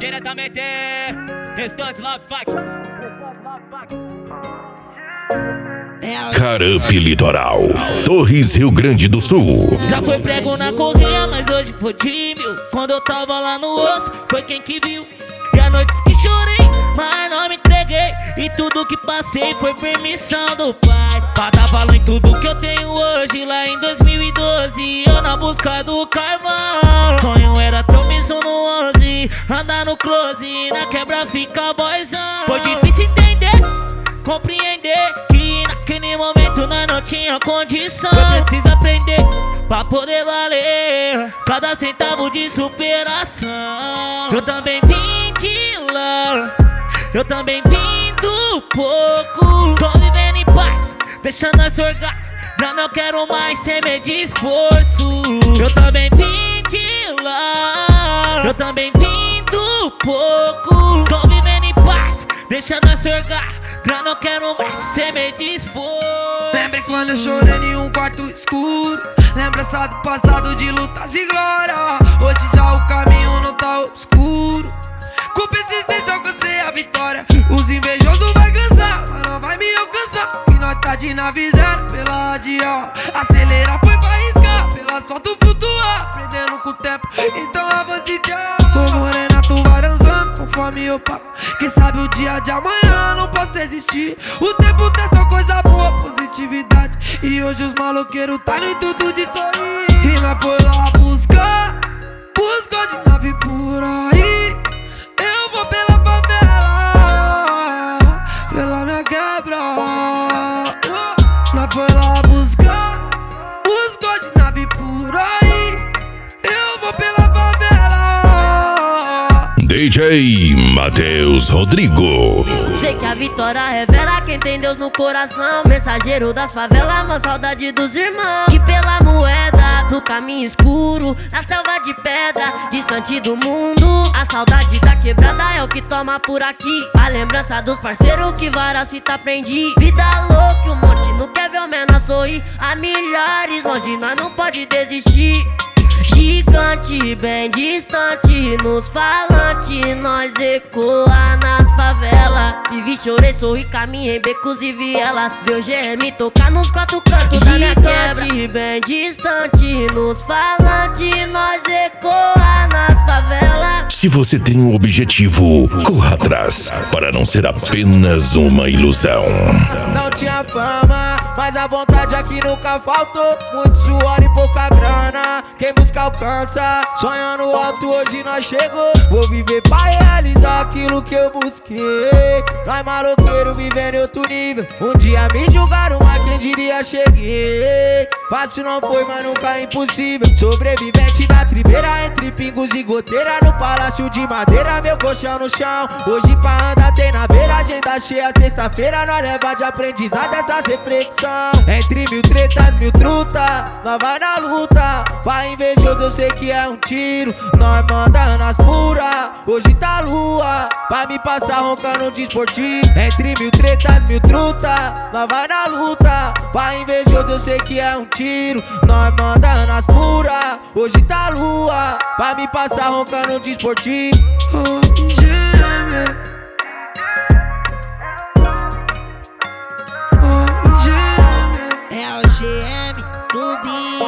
Diretamente, Restante Love Fuck. Caramp Litoral, Torres, Rio Grande do Sul. Já foi prego na correia, mas hoje foi tímio. Quando eu tava lá no osso, foi quem que viu. E a noites que chorei, mas não me entreguei. E tudo que passei foi permissão do pai, pra dar valor em tudo que eu tenho hoje. Lá em 2012, eu na busca do carvão. Sonho era ter um miso no 11, andar no close, na quebra fica boyzão. Foi difícil entender, compreender que naquele momento nós não tinha condição. Foi preciso aprender pra poder valer cada centavo de superação. Eu também vim de lá, eu também vim do pouco. Tô vivendo em paz, deixando nós orgar. Já não quero mais ser meio de esforço. Eu também vim de lá, eu também vim do pouco. Tô vivendo em paz, deixando nós orgar. Já não quero mais ser meio de esforço. Lembre quando eu chorei em um quarto escuro. Lembrança do passado de lutas e glória. Hoje já o caminho não tá obscuro. Com persistência alcancei a vitória. Os invejosos vai cansar, mas não vai me alcançar. E nós tá de nave zero pela radial. Acelerar foi pra arriscar, pela sorte flutuar. Aprendendo com o tempo, então avance tchau. Ô morena, tu vai dançando conforme eu pago. Quem sabe o dia de amanhã não posso existir. O tempo tem só coisa boa, positividade. E hoje os maloqueiros tá no intuito de sorrir. E nós foi lá buscar, buscou de nave por aí. Eu vou pela favela, pela minha quebra. Nós foi lá buscar, buscou de nave por aí. Eu vou pela favela. DJ Matheus Rodrigo. Sei que a vitória revela quem tem Deus no coração. Mensageiro das favelas, uma saudade dos irmãos. Que pela moeda, no caminho escuro, na selva de pedra, distante do mundo. A saudade da quebrada é o que toma por aqui. A lembrança dos parceiros que várias fita aprendi. Vida louca, um monte não quer ver o menor sorrir. A milhares longe, nós não pode desistir. Gigante, bem distante, nos falantes nós ecoa nas favelas. Vivi, chorei, sorri, caminhei em becos e vielas. Vê o GM tocar nos quatro cantos da minha quebra. Gigante, bem distante, nos falantes nós ecoa nas favelas. Se você tem um objetivo, corra atrás, para não ser apenas uma ilusão. Não tinha fama, mas a vontade aqui nunca faltou. Muito suor e pouca grana, quem busca alcança. Sonhando alto, hoje nós chegou. Vou viver pra realizar aquilo que eu busquei. Nós maloqueiro vivendo em outro nível. Um dia me julgaram, mas quem diria cheguei. Fácil não foi, mas nunca é impossível. Sobrevivente da tribeira, entre pingos e goteira. No palácio de madeira, meu colchão no chão. Hoje pra andar tem na beira, agenda cheia, sexta-feira. Nós leva de aprendizado essas reflexão. Entre mil tretas, mil truta, nós vai na luta. Pra invejoso eu sei que é um tiro, nós manda nas puras. Hoje tá lua, pra me passar roncando de esportivo. Entre mil tretas, mil truta, nós vai na luta. Pra invejoso eu sei que é um tiro, nós manda nas puras. Hoje tá lua, pra me passar roncando de esportivo. É o GM no beat.